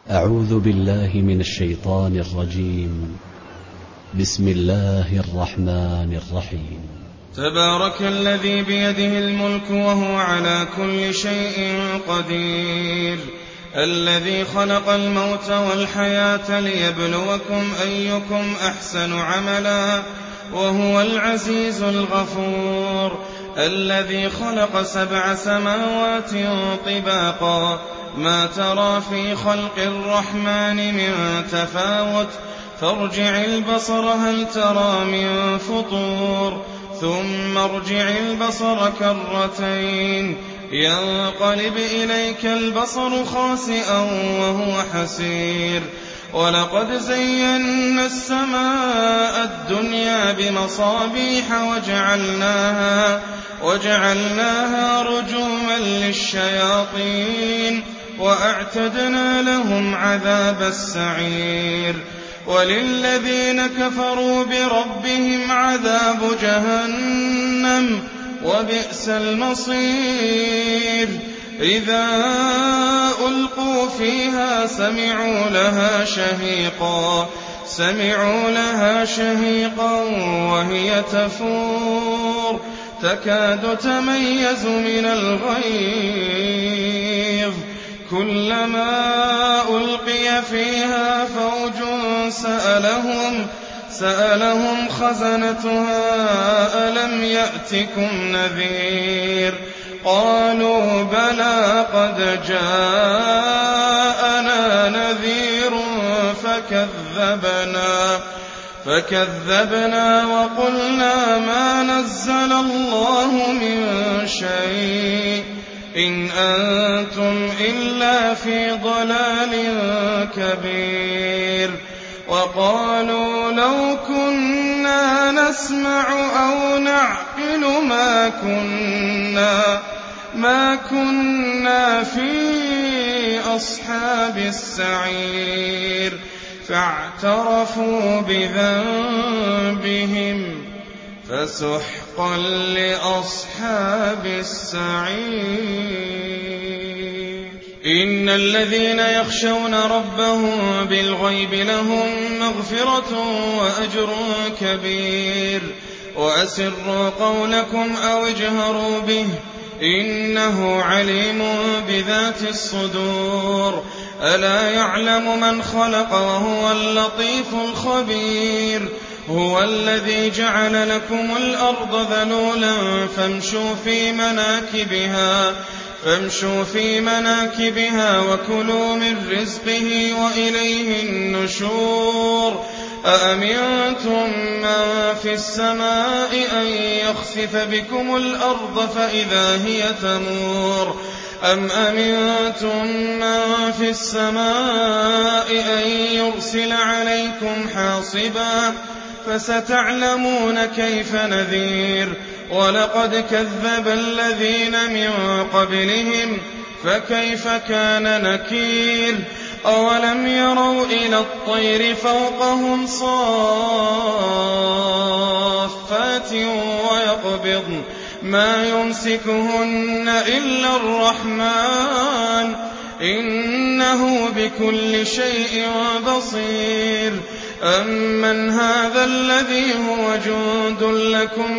أعوذ بالله من الشيطان الرجيم. بسم الله الرحمن الرحيم. تبارك الذي بيده الملك وهو على كل شيء قدير، الذي خلق الموت والحياة ليبلوكم أيكم أحسن عملا، وهو العزيز الغفور، الذي خلق 7 سماوات طباقا، ما ترى في خلق الرحمن من تفاوت، فارجع البصر هل ترى من فطور، ثم ارجع البصر كرتين ينقلب إليك البصر خاسئا وهو حسير، ولقد زينا السماء الدنيا بمصابيح وجعلناها رجوما للشياطين، وأعتدنا لهم عذاب السعير، وللذين كفروا بربهم عذاب جهنم وبئس المصير. إذا ألقوا فيها سمعوا لها شهيقا وهي تفور، تكاد تميز من الغيظ، كلما ألقي فيها فوج سألهم خزنتها ألم يأتكم نذير، قالوا بلى قد جاءنا نذير فكذبنا وقلنا ما نزل الله من شيء إن أنتم إلا في ضلال كبير، وقالوا لو كنا نسمع أو نعقل ما كنا في أصحاب السعير، فاعترفوا بذنبهم فسحقا لأصحاب السعير. إن الذين يخشون ربهم بالغيب لهم مغفرة وأجر كبير، وأسروا قولكم أو اجهروا به إنه عليم بذات الصدور، ألا يعلم من خلق وهو اللطيف الخبير. هو الذي جعل لكم الأرض ذلولا فامشوا في مناكبها وكلوا من رزقه وإليه النشور. أأمنتم من في السماء أن يخسف بكم الأرض فإذا هي تمور، أم أمنتم من في السماء أن يرسل عليكم حاصبا، فستعلمون كيف نذير. ولقد كذب الذين من قبلهم فكيف كان نكير. أولم يروا إلى الطير فوقهم صافات ويقبضن ما يمسكهن إلا الرحمن إنه بكل شيء بصير. أمن هذا الذي هو جند لكم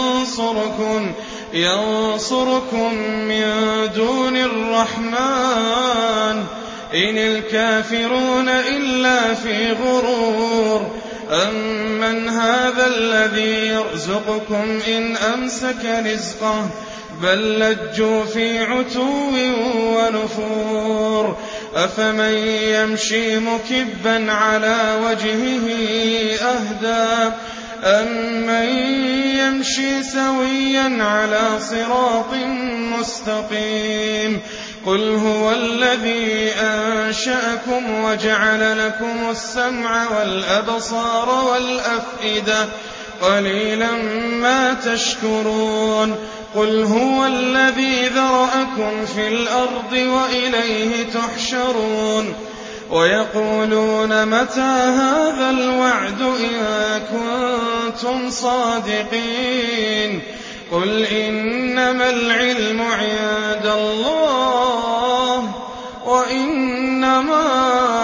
ينصركم من دون الرحمن إن الكافرون إلا في غرور. أمن هذا الذي يرزقكم إن أمسك رزقه بل لجوا في عتو ونفور. أفمن يمشي مكبا على وجهه أهدى أمن يمشي سويا على صراط مستقيم. قل هو الذي أنشأكم وجعل لكم السمع والأبصار والأفئدة قليلا ما تشكرون. قل هو الذي ذرأكم في الأرض وإليه تحشرون. ويقولون متى هذا الوعد إن كنتم صادقين. قل إنما العلم عند الله وإنما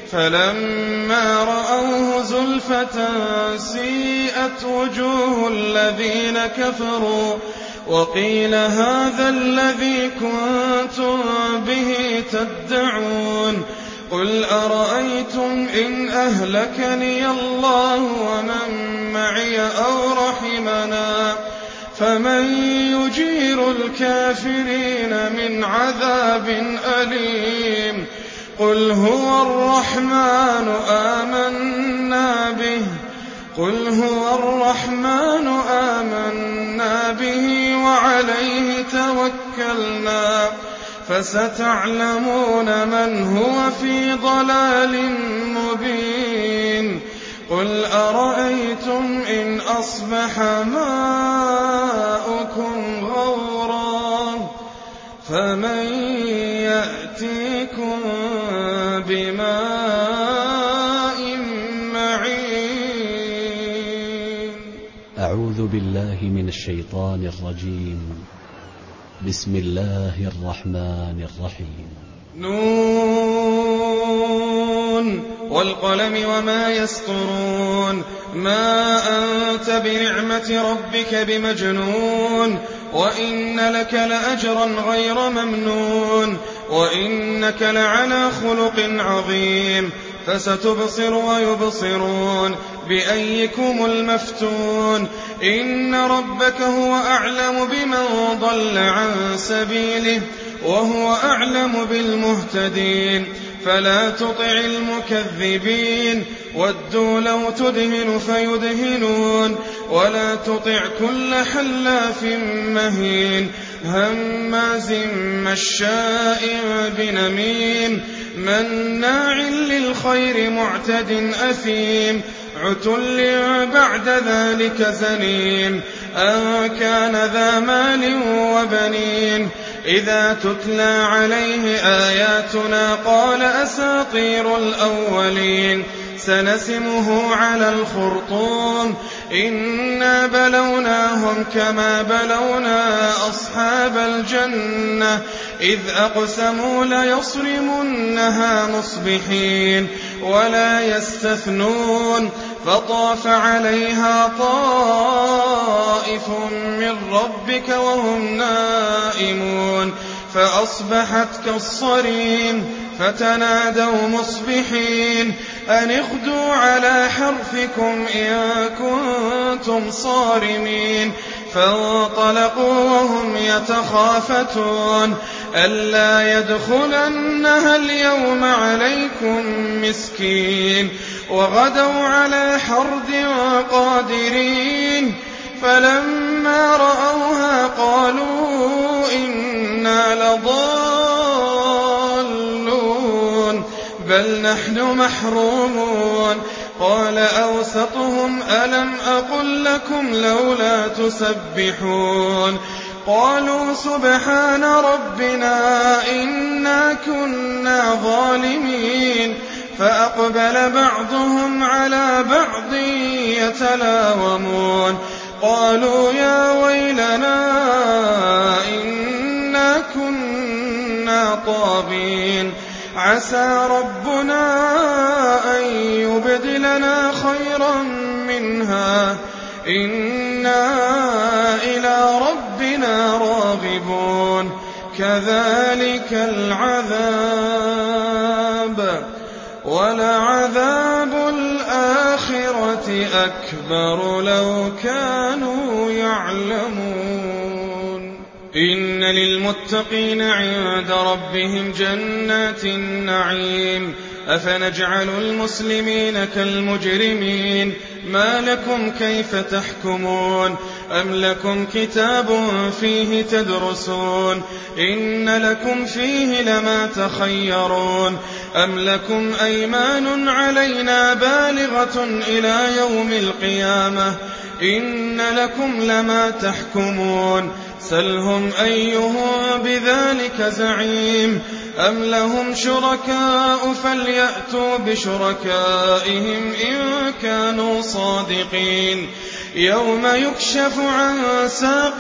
فلما رأوه زلفة سيئت وجوه الذين كفروا وقيل هذا الذي كنتم به تدعون قل أرأيتم إن أهلكني الله ومن معي أو رحمنا فمن يجير الكافرين من عذاب أليم قل هو الرحمن آمنا به وعليه توكلنا فستعلمون من هو في ضلال مبين قل أرأيتم إن أصبح ماؤكم غورا فمن يأتيكم بماء معين. أعوذ بالله من الشيطان الرجيم. بسم الله الرحمن الرحيم. نون والقلم وما يسطرون ما أنت بنعمة ربك بمجنون وإن لك لأجرا غير ممنون وإنك لعلى خلق عظيم فستبصر ويبصرون بأيكم المفتون إن ربك هو أعلم بمن ضل عن سبيله وهو أعلم بالمهتدين فلا تطع المكذبين ودوا لو تدهن فيدهنون ولا تطع كل حلاف مهين هماز مشاء بنميم مناع للخير معتد أثيم عتل بعد ذلك زنيم أن كان ذا مال وبنين إذا تتلى عليه آياتنا قال أساطير الأولين سنسمه على الخرطوم إنا بلوناهم كما بلونا أصحاب الجنة إذ أقسموا ليصرمنها مصبحين ولا يستثنون فطاف عليها طائف من ربك وهم نائمون فأصبحت كالصريم فتنادوا مصبحين أن اغدوا على حرثكم إن كنتم صارمين فانطلقوا وهم يتخافتون ألا يدخلنها اليوم عليكم مسكين وغدوا على حرد قادرين فلما رأوها قالوا إنا لضالون بل نحن محرومون قال أوسطهم ألم أقل لكم لولا تسبحون قالوا سبحان ربنا إنا كنا ظالمين فأقبل بعضهم على بعض يتلاومون قالوا يا ويلنا إنا كنا طاغين عسى ربنا أن يبدلنا خيرا منها إنا إلى ربنا راغبون كذلك العذاب ولعذاب الآخرة أكبر لو كانوا يعلمون إن للمتقين عند ربهم جنات النعيم أفنجعل المسلمين كالمجرمين ما لكم كيف تحكمون أم لكم كتاب فيه تدرسون إن لكم فيه لما تخيرون أم لكم أيمان علينا بالغة إلى يوم القيامة إن لكم لما تحكمون سلهم أيهم بذلك زعيم أم لهم شركاء فليأتوا بشركائهم إن كانوا صادقين يوم يكشف عن ساق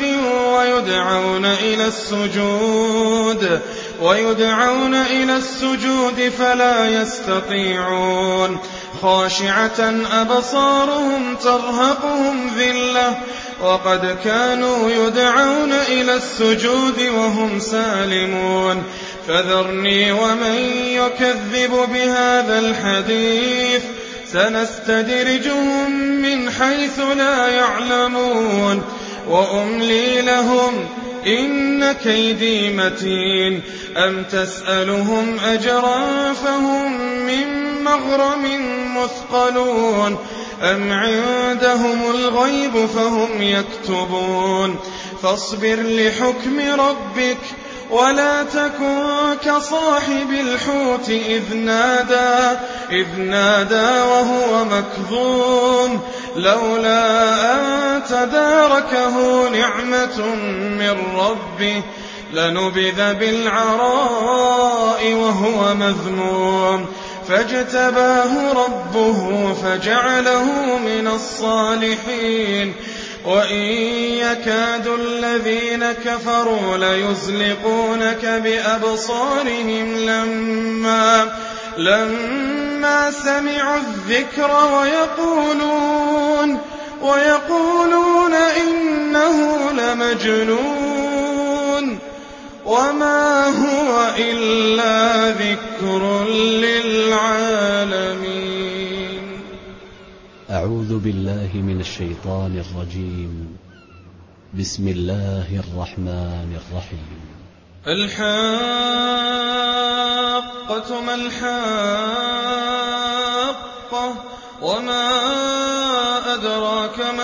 ويدعون إلى السجود فلا يستطيعون خاشعة أبصارهم ترهقهم ذلة وقد كانوا يدعون إلى السجود وهم سالمون فذرني ومن يكذب بهذا الحديث سنستدرجهم من حيث لا يعلمون وأملي لهم إن كيدي متين أم تسألهم أجرا فهم من مغرم مثقلون أم عندهم الغيب فهم يكتبون فاصبر لحكم ربك ولا تكن كصاحب الحوت إذ نادى وهو مكظوم لولا أن تداركه نعمة من ربه لنبذ بالعراء وهو مذموم فاجتباه ربه فجعله من الصالحين وإن يكاد الذين كفروا ليزلقونك بأبصارهم لما سمعوا الذكر ويقولون إنه لمجنون وما هو إلا ذكر للعالمين. أعوذ بالله من الشيطان الرجيم. بسم الله الرحمن الرحيم. الحاقة ما الحاقة وما أدراك ما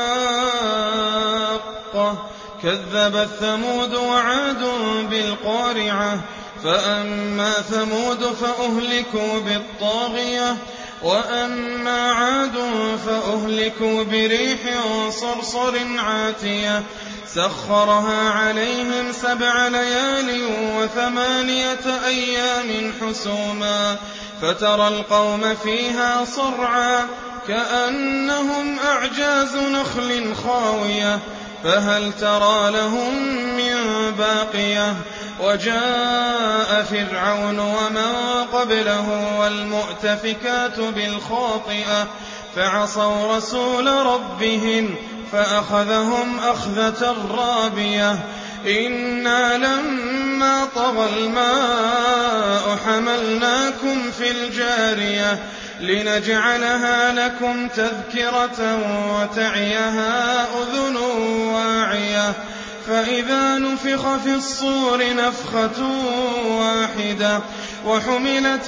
الحاقة كذبت ثمود وعاد بالقارعة فأما ثمود فأهلكوا بالطاغية وأما عاد فأهلكوا بريح صرصر عاتية سخرها عليهم 7 ليال و8 أيام حسوما فترى القوم فيها صرعا كأنهم أعجاز نخل خاوية فهل ترى لهم من باقية وجاء فرعون ومن قبله والمؤتفكات بالخاطئة فعصوا رسول ربهم فأخذهم أخذة رابية إنا لما طغى الماء حملناكم في الجارية لنجعلها لكم تذكرة وتعيها أذن واعية فإذا نفخ في الصور نفخة واحدة وحملت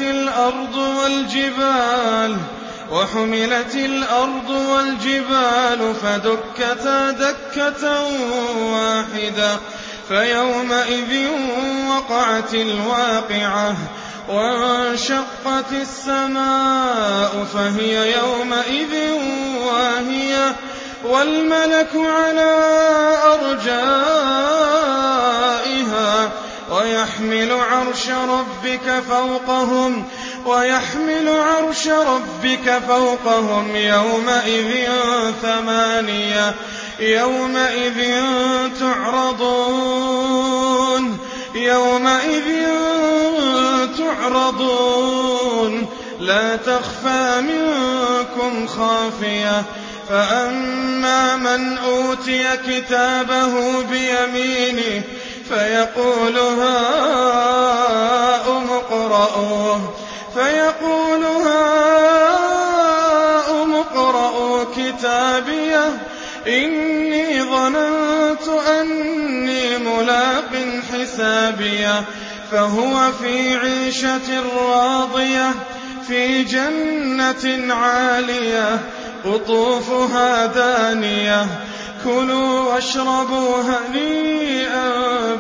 الأرض والجبال فدكتا دكة واحدة فيومئذ وقعت الواقعة وانشقت السماء فهي يومئذ واهية والملك على أرجائها ويحمل عرش ربك فوقهم يومئذ 8 تعرضون لا تخفى منكم خافية فأما من أوتي كتابه بيمينه فيقول هاؤم اقرءوا كتابيه إني ظننت أني ملاق حسابيه فهو في عيشة راضية في جنة عالية قطوفها دانية كلوا واشربوا هنيئا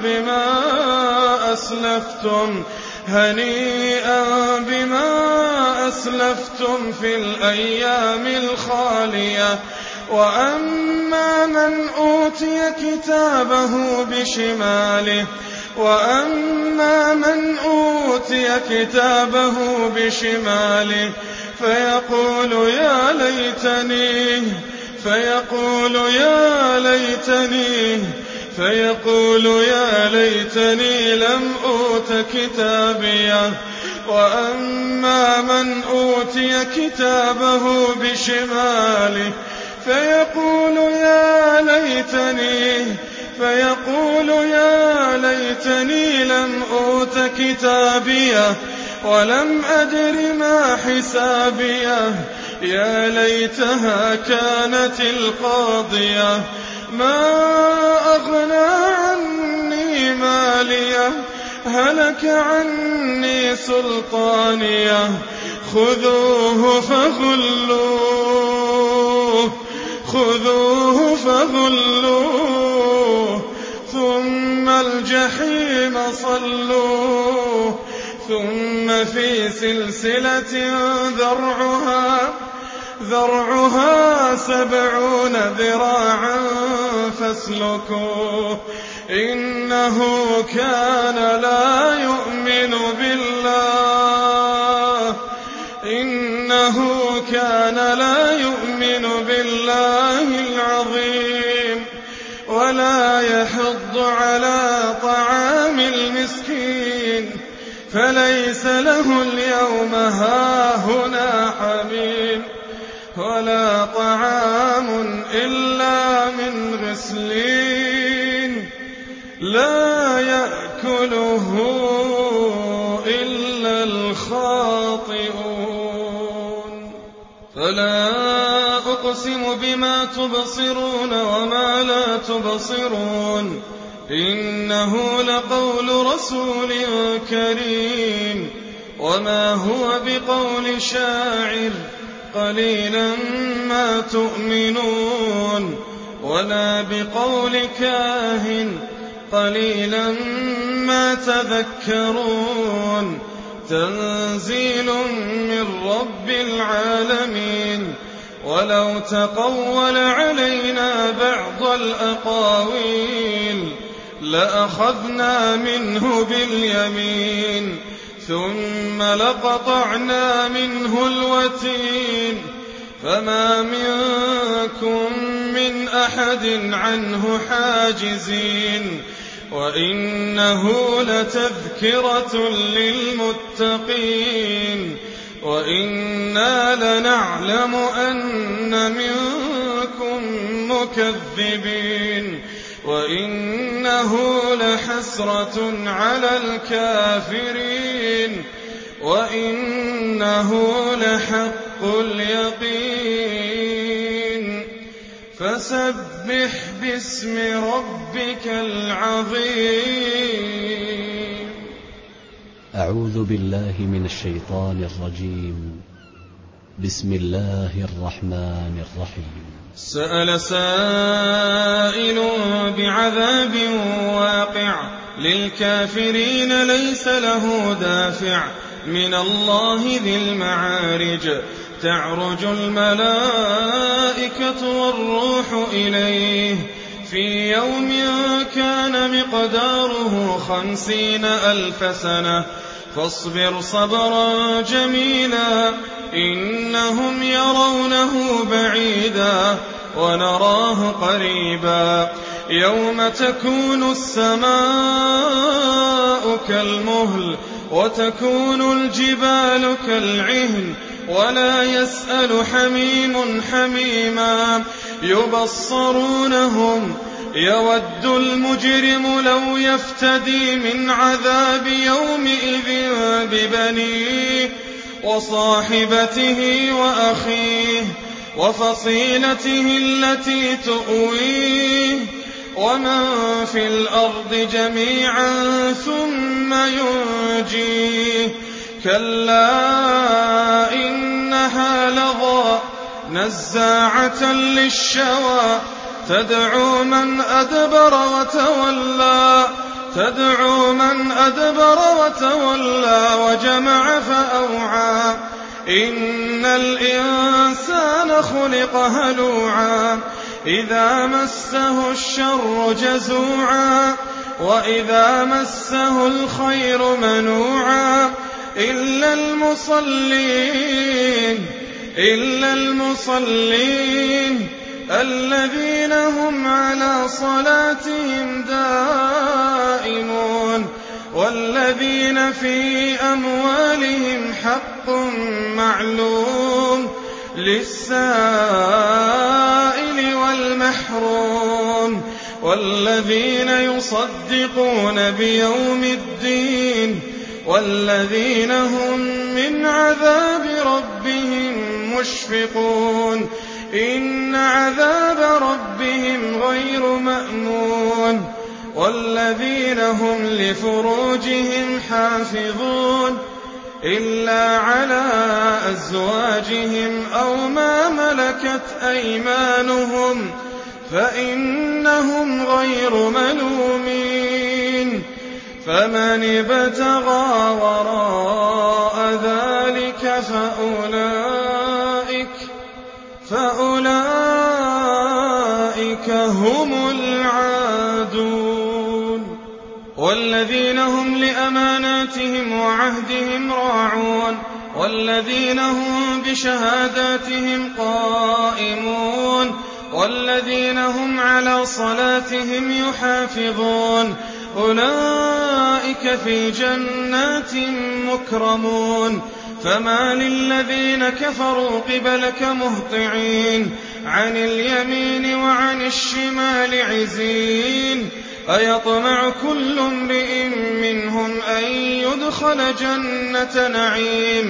بما أسلفتم في الأيام الخالية وأما من أوتي كتابه بشماله فيقول فيقول يا ليتني لم أوت كتابيه. وأما من أوتي كتابه بشماله فيقول يا ليتني لم أوت كتابيه ولم أدر ما حسابيه. يا ليتها كانت القاضية ما أغنى عني ماليه هلك عني سلطانيه. خذوه فغلوه ثم الجحيم صلوه ثم في سلسلة ذرعها 70 ذراعا فاسلكوه. إنه كان لا يؤمن بالله العظيم ولا يحض على طعام المسكين فليس له اليوم هاهنا حميم ولا طعام إلا من غسلين لا يأكله إلا الخاطئون. فلا أقسم بما تبصرون وما لا تبصرون إنه لقول رسول كريم وما هو بقول شاعر قليلا ما تؤمنون ولا بقول كاهن قليلا ما تذكرون. تنزيل من رب العالمين. ولو تقول علينا بعض الأقاويل لأخذنا منه باليمين ثم لقطعنا منه الوتين فما منكم من أحد عنه حاجزين. وإنه لتذكرة للمتقين وإنا لنعلم أن منكم مكذبين وإنه لحسرة على الكافرين وإنه لحق اليقين. فسبح باسم ربك العظيم. أعوذ بالله من الشيطان الرجيم. بسم الله الرحمن الرحيم. سأل سائل بعذاب واقع للكافرين ليس له دافع من الله ذي المعارج. تعرج الملائكة والروح إليه في يوم كان مقداره 50,000 سنة فاصبر صبرا جميلا إنهم يرونه بعيدا ونراه قريبا. يوم تكون السماء كالمهل وتكون الجبال كالعهن ولا يسأل حميم حميما. يبصرونهم يود المجرم لو يفتدي من عذاب يومئذ ببنيه وصاحبته وأخيه وفصيلته التي تؤويه ومن في الأرض جميعا ثم ينجيه. كلا إنها لظى نزاعة للشوى تدعو من أدبر وتولى وجمع فأوعى. إن الإنسان خلق هلوعا إذا مسه الشر جزوعا وإذا مسه الخير منوعا إلا المصلين الذين هم على صلاتهم دائمون والذين في أموالهم حق معلوم للسائل والمحروم والذين يصدقون بيوم الدين والذين هم من عذاب ربهم مشفقون إن عذاب ربهم غير مأمون والذين هم لفروجهم حافظون إلا على أزواجهم أو ما ملكت أيمانهم فإنهم غير ملومين فمن ابتغى وراء ذلك فأولئك هم العادون والذين هم لأماناتهم وعهدهم راعون والذين هم بشهاداتهم قائمون والذين هم على صلاتهم يحافظون أولئك في جنات مكرمون فما للذين كفروا قبلك مهطعين عن اليمين وعن الشمال عزين أيطمع كل امرئ منهم أن يدخل جنة نعيم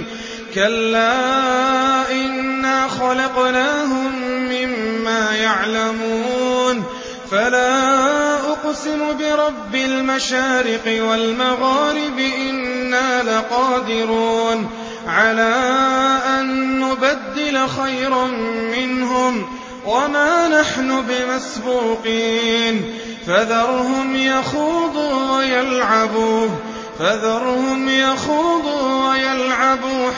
كلا إنا خلقناهم مما يعلمون فلا أقسم برب المشارق والمغارب إنا لقادرون على أن نبدل خيرا منهم وما نحن بمسبوقين فذرهم يخوضوا ويلعبوا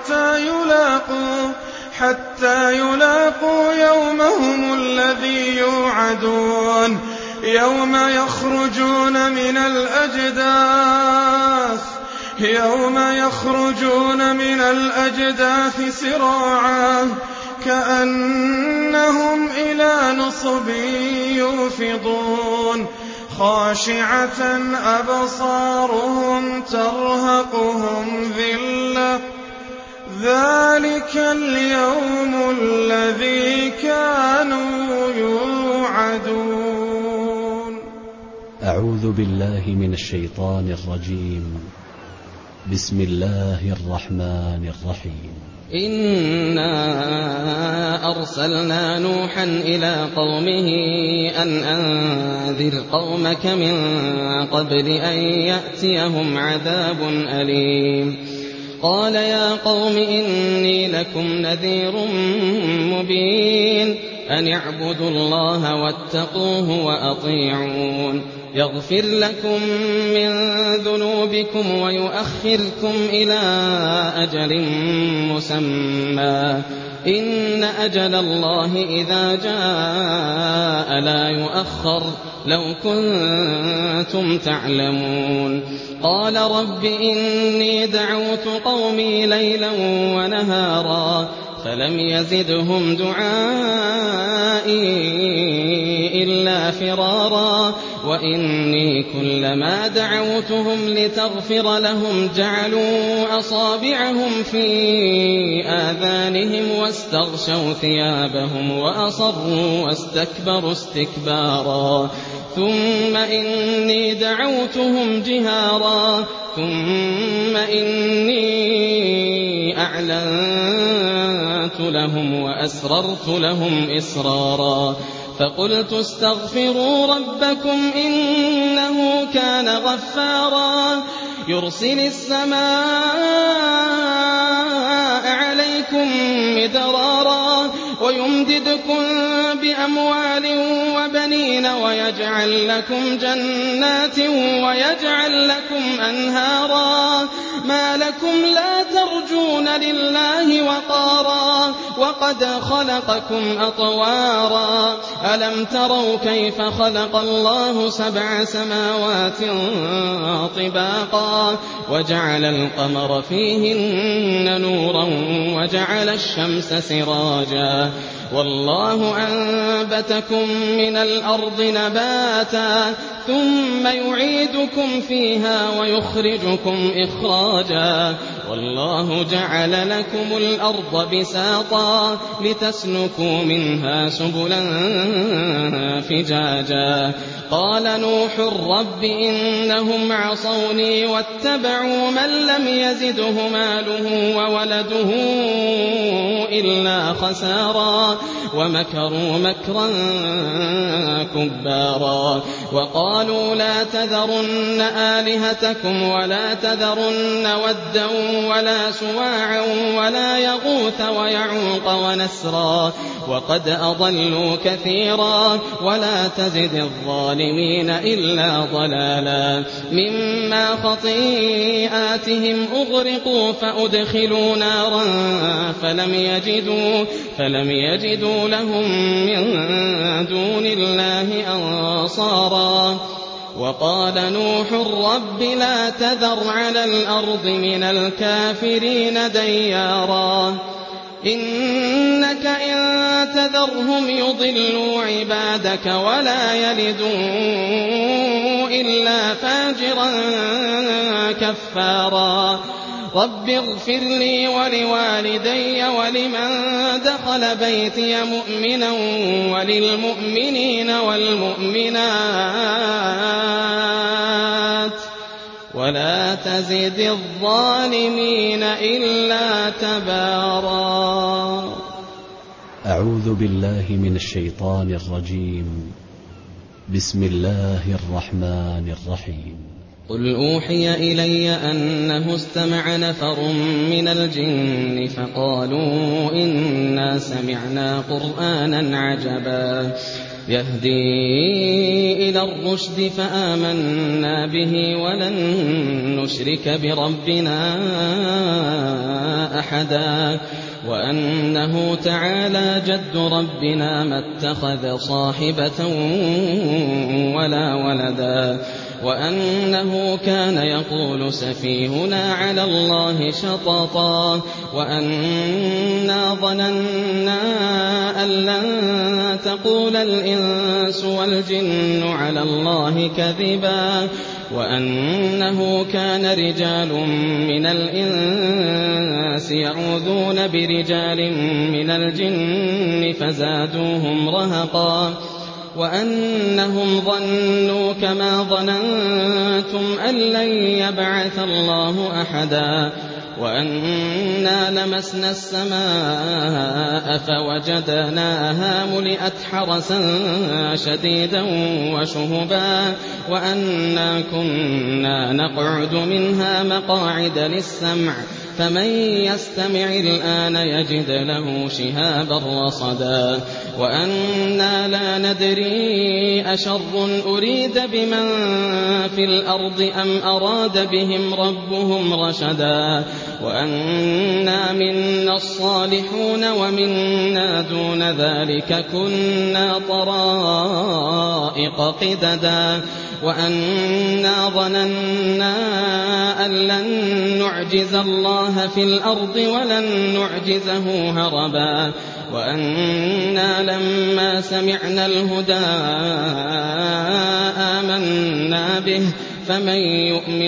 حتى يلاقوا يومهم الذي يوعدون يوم يخرجون من الأجداث سراعا كأنهم إلى نصب يوفضون خاشعة أبصارهم ترهقهم ذلة ذلك اليوم الذي كانوا يوعدون. أعوذ بالله من الشيطان الرجيم. بسم الله الرحمن الرحيم. إنا أرسلنا نوحا إلى قومه أن أنذر قومك من قبل أن يأتيهم عذاب أليم. قال يا قوم إني لكم نذير مبين أن اعبدوا الله واتقوه وأطيعون يغفر لكم من ذنوبكم ويؤخركم إلى أجل مسمى إن أجل الله إذا جاء لا يؤخر لو كنتم تعلمون. قال رب إني دعوت قومي ليلا ونهارا فلم يزدهم دعائي إلا فرارا وإني كلما دعوتهم لتغفر لهم جعلوا أصابعهم في آذانهم واستغشوا ثيابهم وأصروا واستكبروا استكبارا ثم إني دعوتهم جهارا ثم إني أعلنت لهم وأسررت لهم إسرارا فقلت استغفروا ربكم إنه كان غفارا يرسل السماء عليكم مدرارا ويمددكم بأموال وبنين ويجعل لكم جنات ويجعل لكم أنهارا ما لكم لا ترجون لله وقارا وقد خلقكم أطوارا ألم تروا كيف خلق الله 7 سماوات طباقا وجعل القمر فيهن نورا وجعل الشمس سراجا والله أنبتكم من الأرض نباتا ثم يعيدكم فيها ويخرجكم إخراجا والله جعل لكم الأرض بساطا لتسلكوا منها سبلا فجاجا قال نوح رب إنهم عصوني واتبعوا من لم يزده ماله وولده إلا خسارا ومكروا مكرا كبارا وقالوا لا تذرن آلهتكم ولا تذرن ودا ولا سواعا ولا يغوث ويعوق ونسرا وقد أضلوا كثيرا ولا تزد الظالمين إلا ضلالا مما خطيئاتهم أغرقوا فأدخلوا نارا فلم يجدوا لهم من دون الله أنصارا وقال نوح رب لا تذر على الأرض من الكافرين ديارا إنك إن تذرهم يضلوا عبادك ولا يلدوا إلا فاجرا كفارا رب اغفر لي ولوالدي ولمن دخل بيتي مؤمنا وللمؤمنين والمؤمنات ولا تزد الظالمين إلا تبارا. أعوذ بالله من الشيطان الرجيم. بسم الله الرحمن الرحيم. قل أوحي إلي أنه استمع نفر من الجن فقالوا إنا سمعنا قرآنا عجبا يهدي إلى الرشد فآمنا به ولن نشرك بربنا أحدا وأنه تعالى جد ربنا ما اتخذ صاحبة ولا ولدا وأنه كان يقول سفيهنا على الله شططا وأنا ظننا أن لن تقول الإنس والجن على الله كذبا وأنه كان رجال من الإنس يعوذون برجال من الجن فزادوهم رهقا وأنهم ظنوا كما ظننتم أن لن يبعث الله أحدا وأنا لمسنا السماء فوجدناها ملئت حرسا شديدا وشهبا وأنا كنا نقعد منها مقاعد للسمع فمن يستمع الآن يجد له شهابا رصدا وأنا لا ندري أشر أريد بمن في الأرض أم أراد بهم ربهم رشدا وأنا منا الصالحون ومنا دون ذلك كنا طرائق قددا وأنا ظننا أن لن نعجز الله في الأرض ولن نعجزه هربا وأنا لما سمعنا الهدى آمنا به فمن يؤمن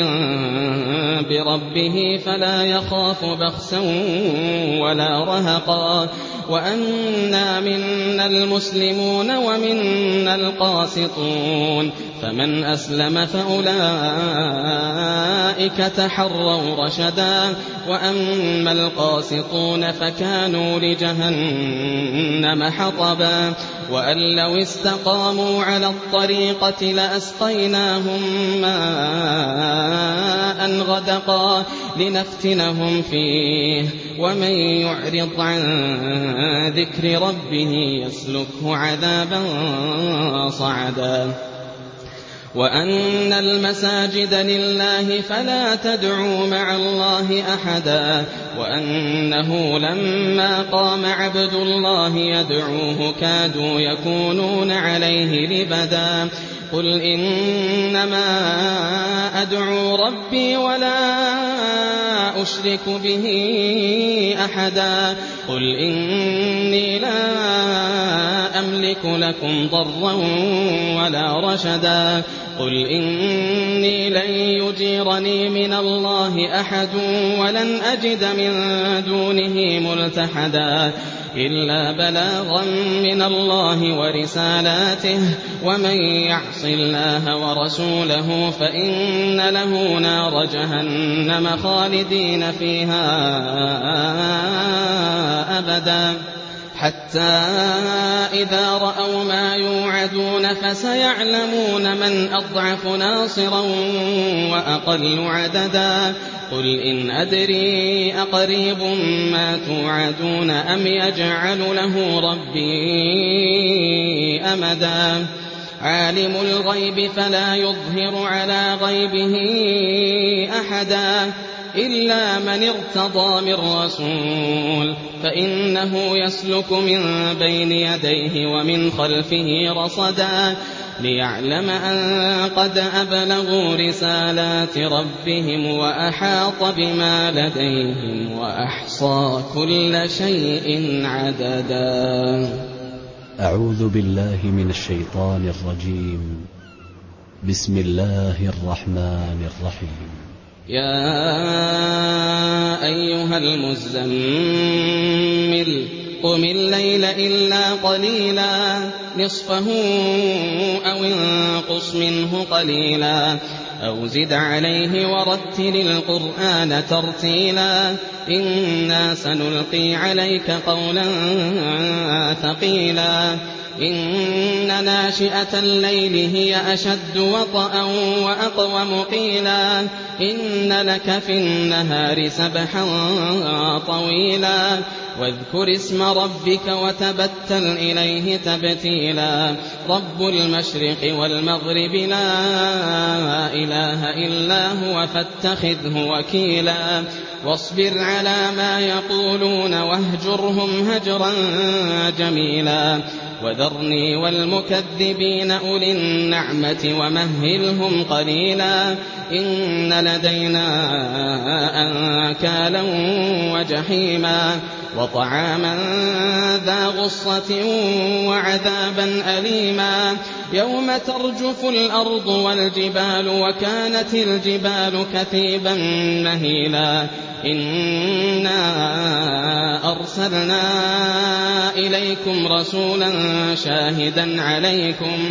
بربه فلا يخاف بخسا ولا رهقا وأنا منا المسلمون ومنا القاسطون فمن أسلم فأولئك تحروا رشدا وأما القاسطون فكانوا لجهنم حطبا وأن لو استقاموا على الطريقة لأسقيناهم ماء غدقا لنفتنهم فيه ومن يعرض عن ذكر ربه يسلكه عذابا صعدا وأن المساجد لله فلا تدعوا مع الله أحدا وأنه لما قام عبد الله يدعوه كادوا يكونون عليه لبدا قل إنما أدعو ربي ولا أشرك به أحدا قل إني لا أملك لكم ضرا ولا رشدا قل إني لن يجيرني من الله أحد ولن أجد من دونه ملتحدا إلا بلاغا من الله ورسالاته ومن يعص الله ورسوله فإن له نار جهنم خالدين فيها أبدا حتى إذا رأوا ما يوعدون فسيعلمون من أضعف ناصرا وأقل عددا قل إن أدري أقريب ما توعدون أم يجعل له ربي أمدا عالم الغيب فلا يظهر على غيبه أحدا إلا من ارتضى من رسول فإنه يسلك من بين يديه ومن خلفه رصدا ليعلم أن قد أبلغوا رسالات ربهم وأحاط بما لديهم وأحصى كل شيء عددا. أعوذ بالله من الشيطان الرجيم. بسم الله الرحمن الرحيم. يا أيها المزمل قم الليل إلا قليلا نصفه أو انقص منه قليلا أو زد عليه ورتل القرآن ترتيلا إنا سنلقي عليك قولا ثقيلا إن ناشئة الليل هي أشد وطئا وأقوم قيلا إن لك في النهار سبحا طويلا واذكر اسم ربك وتبتل إليه تبتيلا رب المشرق والمغرب لا إله إلا هو فاتخذه وكيلا واصبر على ما يقولون واهجرهم هجرا جميلا وذرني والمكذبين أولي النعمة ومهلهم قليلا إن لدينا أنكالا وجحيما وطعاما ذا غصة وعذابا أليما يوم ترجف الأرض والجبال وكانت الجبال كثيبا مهيلا إنا أرسلنا إليكم رسولا شاهدا عليكم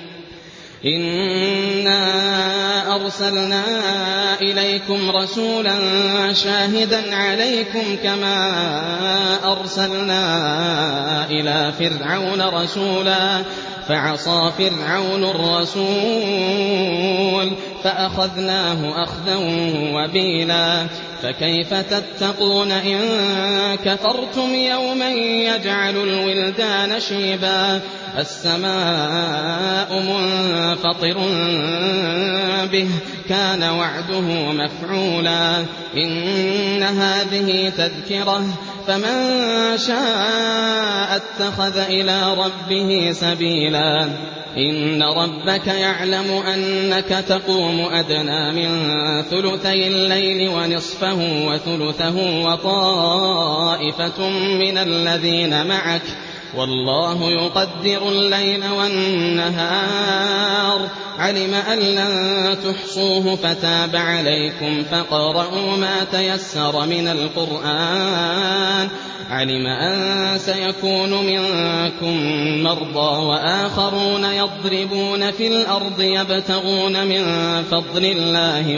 كما أرسلنا إلى فرعون رسولا فعصى فرعون الرسول فأخذناه أخذا وبيلا فكيف تتقون إن كفرتم يوما يجعل الولدان شيبا السماء منفطر به كان وعده مفعولا إن هذه تذكرة فمن شاء اتخذ إلى ربه سبيلا إن ربك يعلم أنك تقوم أدنى من ثلثي الليل ونصفه وثلثه وطائفة من الذين معك والله يقدر الليل والنهار علم أن لن تحصوه فتاب عليكم فاقرؤوا ما تيسر من القرآن علم أن سيكون منكم مرضى وآخرون يضربون في الأرض يبتغون من فضل الله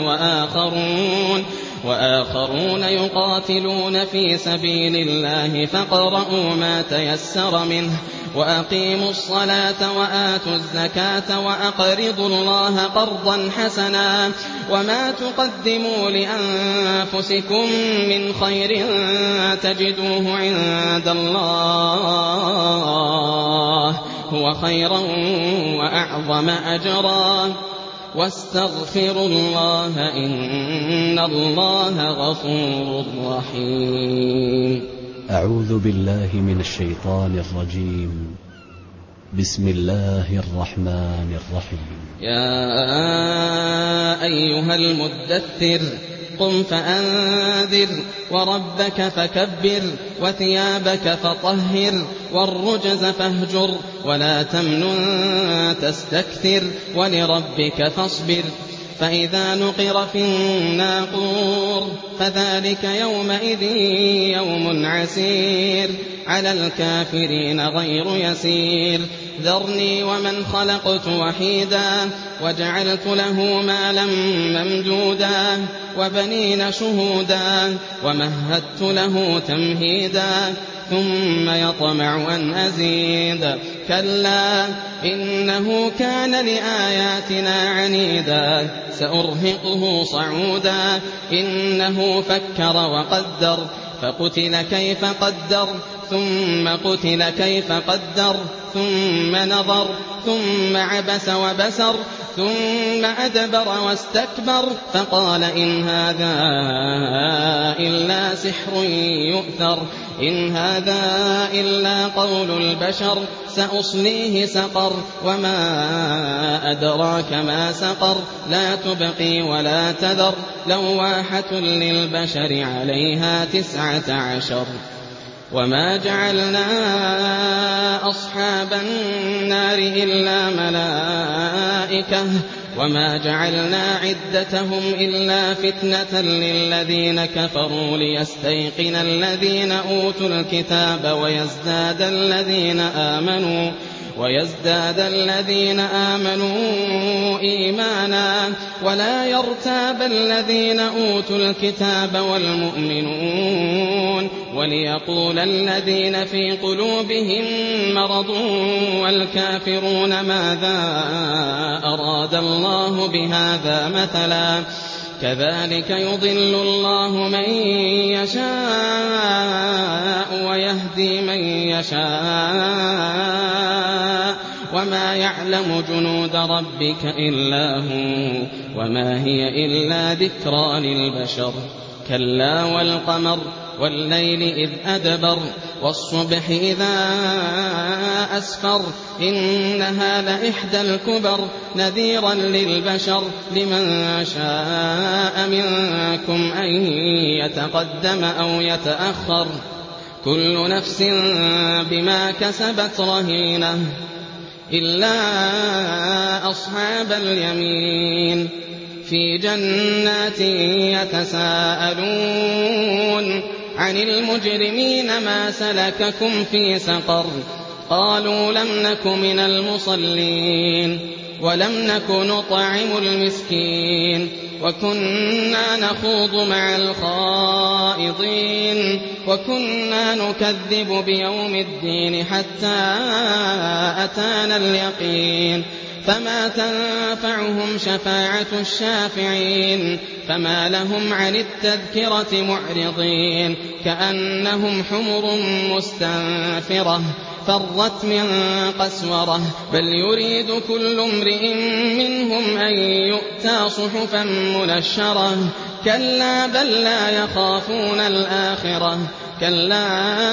وآخرون يقاتلون في سبيل الله فاقرؤوا ما تيسر منه وأقيموا الصلاة وآتوا الزكاة وأقرضوا الله قرضا حسنا وما تقدموا لأنفسكم من خير تجدوه عند الله هو خيرا وأعظم أجرا واستغفروا الله إن الله غفور رحيم. أعوذ بالله من الشيطان الرجيم. بسم الله الرحمن الرحيم يا أيها المدثر قم فأنذر وربك فكبر وثيابك فطهر والرجز فاهجر ولا تمنن تستكثر ولربك فاصبر فإذا نقر في الناقور فذلك يومئذ يوم عسير على الكافرين غير يسير ذرني ومن خلقت وحيدا وجعلت له مالا ممدودا وبنين شهودا ومهدت له تمهيدا ثم يطمع أن أزيد كلا إنه كان لآياتنا عنيدا سأرهقه صعودا إنه فكر وقدر فقتل كيف قدر ثم قتل كيف قدر ثم نظر ثم عبس وبسر ثم أدبر واستكبر فقال إن هذا إلا سحر يؤثر إن هذا إلا قول البشر سأصليه سقر وما أدراك ما سقر لا تبقي ولا تذر لواحة للبشر عليها 19 وما جعلنا أصحاب النار إلا ملائكة وما جعلنا عدتهم إلا فتنة للذين كفروا ليستيقن الذين أوتوا الكتاب ويزداد الذين آمنوا إيمانا ولا يرتاب الذين أوتوا الكتاب والمؤمنون وليقول الذين في قلوبهم مرض والكافرون ماذا أراد الله بهذا مثلا كذلك يضل الله من يشاء ويهدي من يشاء وما يعلم جنود ربك إلا هو وما هي إلا ذكرى للبشر كلا والقمر والليل إذ أدبر والصبح إذا أسفر إنها لإحدى الكبر نذيرا للبشر لمن شاء منكم أن يتقدم أو يتأخر كل نفس بما كسبت رهينة إلا أصحاب اليمين في جنات يتساءلون عن المجرمين ما سلككم في سقر قالوا لم نك من المصلين ولم نك نطعم المسكين وكنا نخوض مع الخائضين وكنا نكذب بيوم الدين حتى أتانا اليقين فما تنفعهم شفاعة الشافعين فما لهم عن التذكرة معرضين كأنهم حمر مستنفرة فرت من قسورة بل يريد كل امرئ منهم أن يؤتى صحفا منشرة كلا بل لا يخافون الآخرة كلا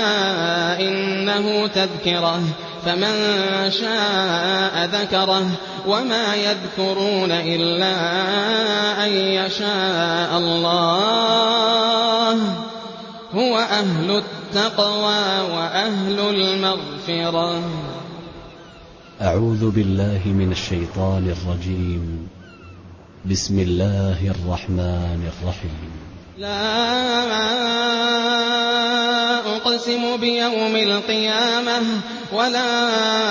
إنه تذكرة فمن شاء ذكره وما يذكرون إلا أن يشاء الله هو أهل التقوى وأهل المغفرة. أعوذ بالله من الشيطان الرجيم. بسم الله الرحمن الرحيم. لا أقسم بيوم القيامة ولا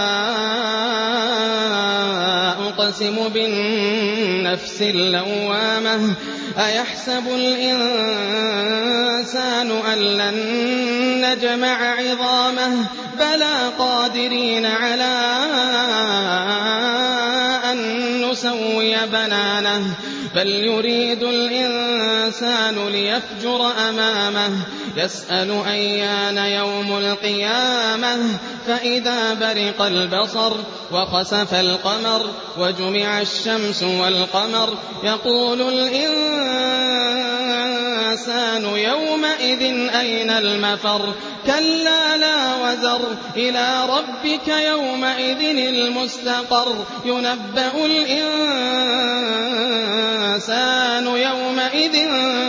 أقسم بالنفس اللوامة أيحسب الإنسان أن لن نجمع عظامه بلى قادرين على أن نسوي بنانه بل يريد الإنسان ليفجر أمامه يسأل أيان يوم القيامة فإذا برق البصر وخسف القمر وجمع الشمس والقمر يقول الإنسان الإنسان يومئذ أين المفر كلا لا وزر إلى ربك يومئذ المستقر ينبأ الإنسان يومئذ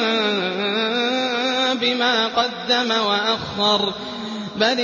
بما قدم وأخر بل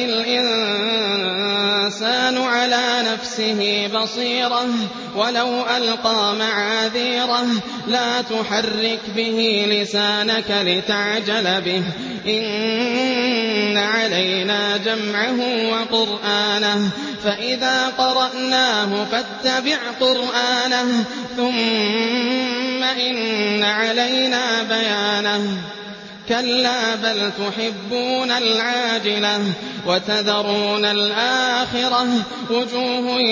الإنسان على نفسه بصيرة ولو ألقى معاذيره لا تحرك به لسانك لتعجل به إن علينا جمعه وقرآنه فإذا قرأناه فاتبع قرآنه ثم إن علينا بيانه كلا بل تحبون العاجلة وتذرون الآخرة وجوه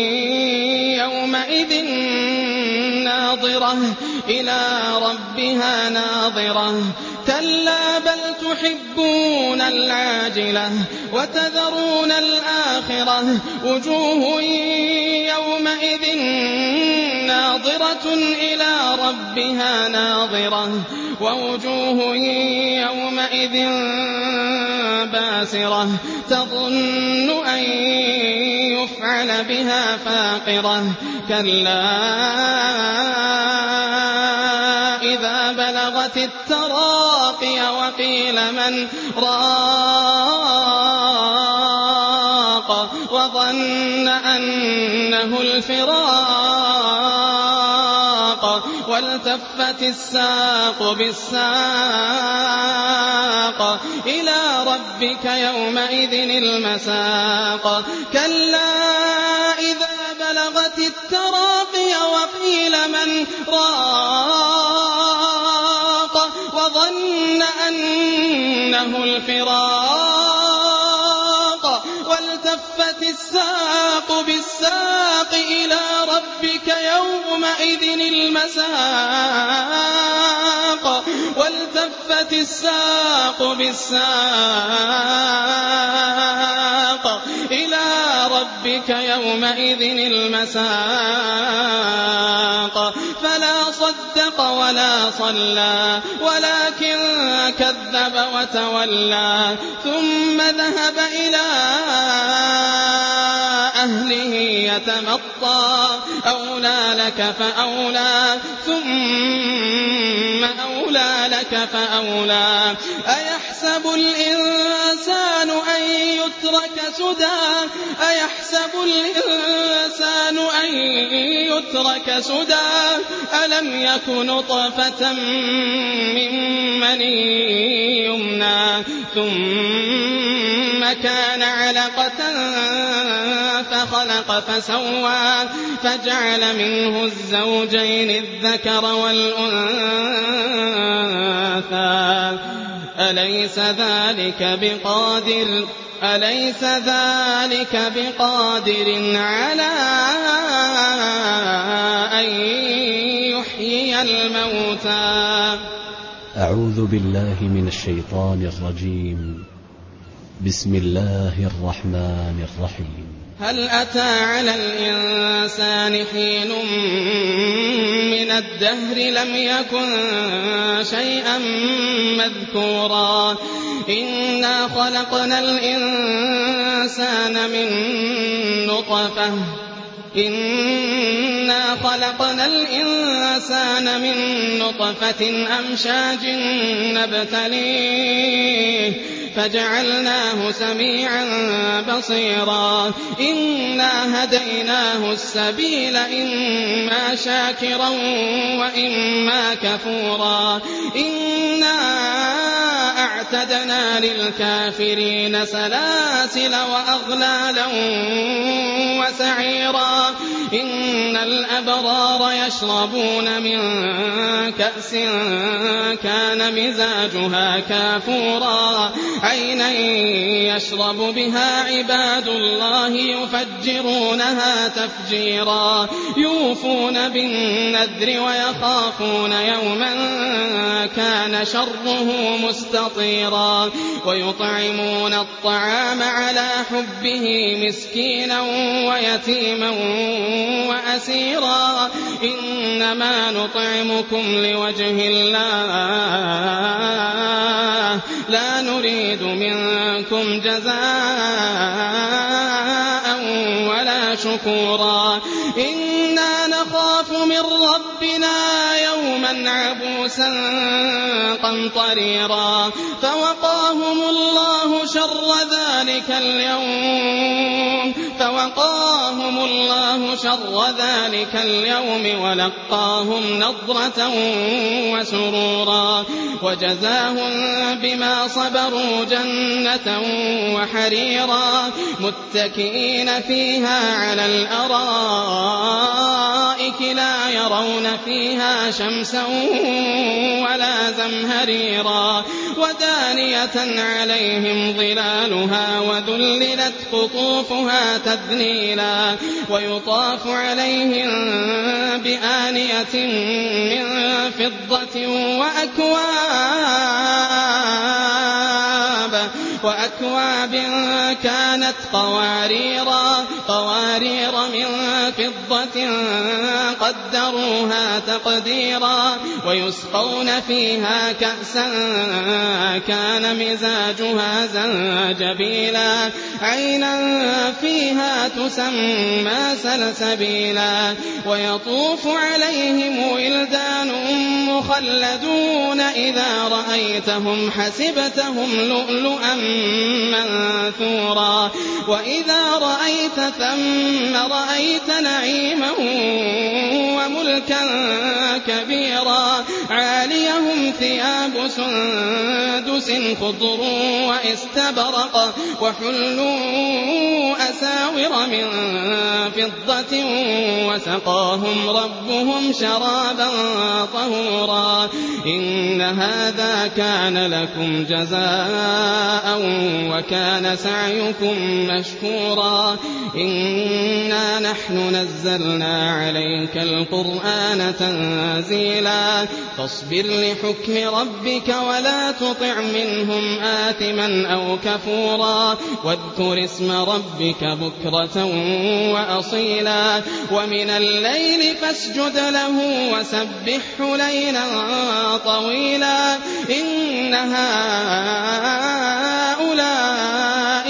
يومئذ ناظرة إلى ربها ناظرة كلا بل تحبون العاجلة وتذرون الآخرة وجوه يومئذ ناظرة إلى ربها ناظرة ووجوه يومئذ باسرة تظن أن يفعل بها فاقرة كلا إذا بلغت التراقي وقيل من راق وظن أنه الفراق والتفت الساق بالساق إلى ربك يومئذ المساق كلا إذا بلغت التراقي وقيل من راق وظن أنه الفراق والتفت الساق بالساق إلى ربك يومئذ المساق والتفت الساق بالساق إلى ربك يومئذ المساق فلا صدق ولا صلى ولكن كذب وتولى ثم ذهب إلى أهله يتمطى أولى لك فأولى ثم أولى لك فأولى أيحسب الإنسان أن يترك سدى أيحسب الإنسان أن يترك سدى ألم يك نطفة من مني يمنى ثم كان علقة فخلق فسوى فجعل منه الزوجين الذكر والأنثى أليس ذلك بقادر على أن يحيي الموتى أعوذ بالله من الشيطان الرجيم بسم الله الرحمن الرحيم هل أتى على الإنسان حين من الدهر لم يكن شيئا مذكورا إنا خلقنا الإنسان من نطفة أمشاج نبتليه فجعلناه سميعا بصيرا إنا هديناه السبيل إما شاكرا وإما كفورا إنا أعتدنا للكافرين سلاسل وأغلالا وسعيرا إن الأبرار يشربون من كأس كان مزاجها كافورا عينا يشرب بها عباد الله يفجرونها تفجيرا يوفون بالنذر ويخافون يوما كان شره مستطيرا ويطعمون الطعام على حبه مسكينا ويتيما وأسيرا إنما نطعمكم لوجه الله لا نريد منكم جزاء ولا شكورا إنا نخاف من ربنا يوما عبوسا قمطريرا فوقاهم الله شر ذلك اليوم ولقاهم نضرة وسرورا وجزاهم بما صبروا جنة وحريرا متكئين فيها على الأرائك لا يرون فيها شمسا ولا زمهريرا ودانية عليهم ظلالها وذللت قطوفها تذليلا ويطاف عليهم بآنية من فضة وأكواب كانت قوارير من فضة قدروها تقديرا ويسقون فيها كأسا كان مزاجها زنجبيلا عينا فيها تسمى سلسبيلا ويطوف عليهم ولدان مخلدون إذا رأيتهم حسبتهم لؤلؤا منثورا وإذا رأيت ثم رأيت نعيما وملكا كبيرا عاليهم ثياب سندس خضر واستبرق وحلوا أساور من فضة وسقاهم ربهم شرابا طهورا إن هذا كان لكم جزاء وكان سعيكم مشكورا إنا نحن نزلنا عليك القرآن تنزيلا فاصبر لحكم ربك ولا تطع منهم آثما أو كفورا واذكر اسم ربك بكرة وأصيلا ومن الليل فاسجد له وسبحه ليلا طويلا إن هؤلاء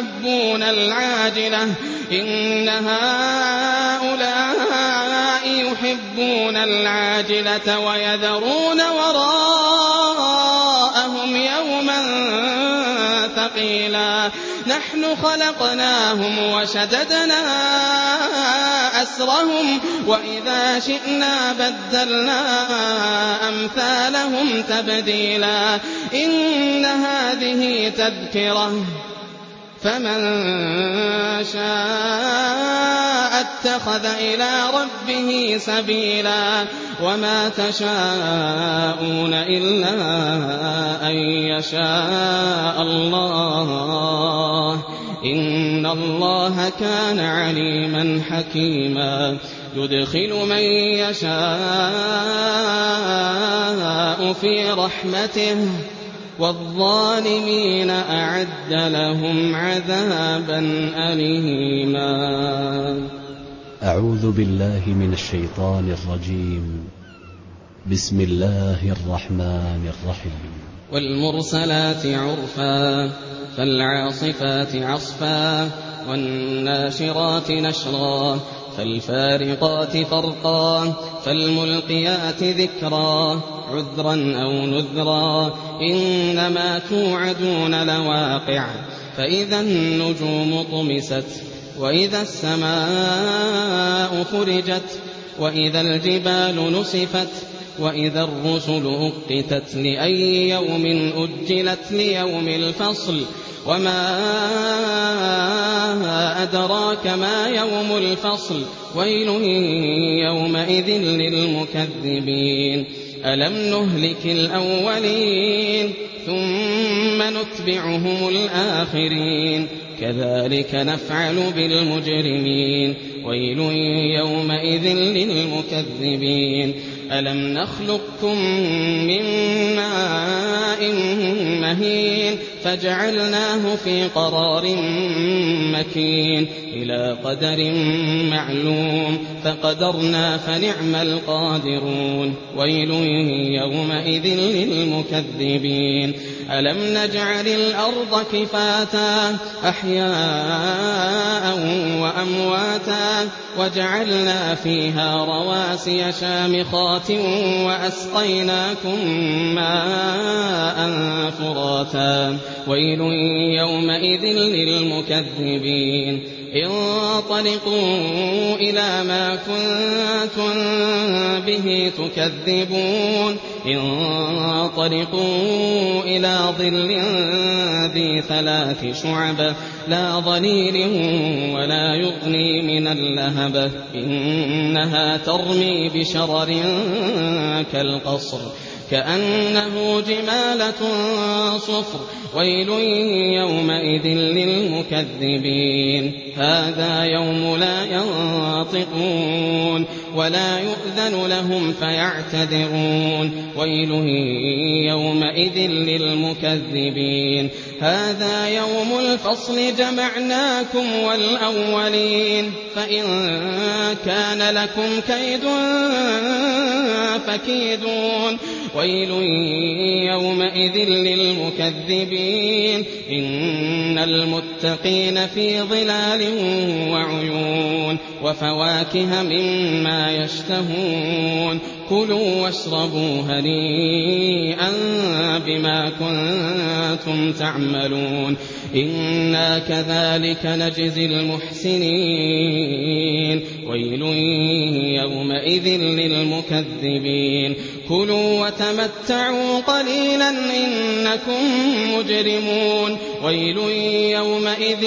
يحبون العاجلة ويذرون وراءهم يوما ثقيلا نحن خلقناهم وشددنا أسرهم وإذا شئنا بدلنا أمثالهم تبديلا إن هذه تذكرة فمن شاء اتخذ إلى ربه سبيلا وما تشاءون إلا أن يشاء الله إن الله كان عليما حكيما يدخل من يشاء في رحمته والظالمين أعد لهم عذابا أليما. أعوذ بالله من الشيطان الرجيم. بسم الله الرحمن الرحيم. والمرسلات عرفا فالعاصفات عصفا والناشرات نشرا فالفارقات فرقا فالملقيات ذكرا عذرا أو نذرا إنما توعدون لواقع فإذا النجوم طمست وإذا السماء فرجت وإذا الجبال نسفت وإذا الرسل أقتت لأي يوم أجلت ليوم الفصل وما أدراك ما يوم الفصل ويل يومئذ للمكذبين ألم نهلك الأولين ثم نتبعهم الآخرين كذلك نفعل بالمجرمين ويل يومئذ للمكذبين ألم نخلقكم من ماء مهين فجعلناه في قرار مكين إلى قدر معلوم فقدرنا فنعم القادرون ويل يومئذ للمكذبين ألم نجعل الأرض كفاتا أحياء وأمواتا وجعلنا فيها رواسي شامخات وأسقيناكم ماء فراتا ويل يومئذ للمكذبين انطلقوا إلى ما كنتم به تكذبون انطلقوا إلى ظل ذي 3 شعب لا ظليل ولا يغني من اللهب إنها ترمي بشرر كالقصر كأنه جمالة صفر ويل يومئذ للمكذبين هذا يوم لا ينطقون ولا يؤذن لهم فيعتذرون ويل يومئذ للمكذبين هذا يوم الفصل جمعناكم والأولين فإن كان لكم كيد فكيدون ويل يومئذ للمكذبين إن المتقين في ظلال وعيون وفواكه مما يشتهون كلوا واشربوا هنيئا بما كنتم تعملون إنا كذلك نجزي المحسنين ويل يومئذ للمكذبين كلوا وتمتعوا قليلا إنكم مجرمون ويل يومئذ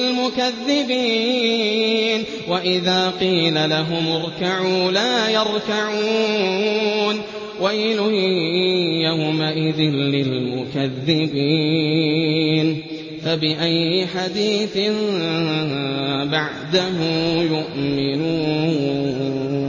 للمكذبين وإذا قيل لهم اركعوا لا يركعون ويل يومئذ للمكذبين فبأي حديث بعده يؤمنون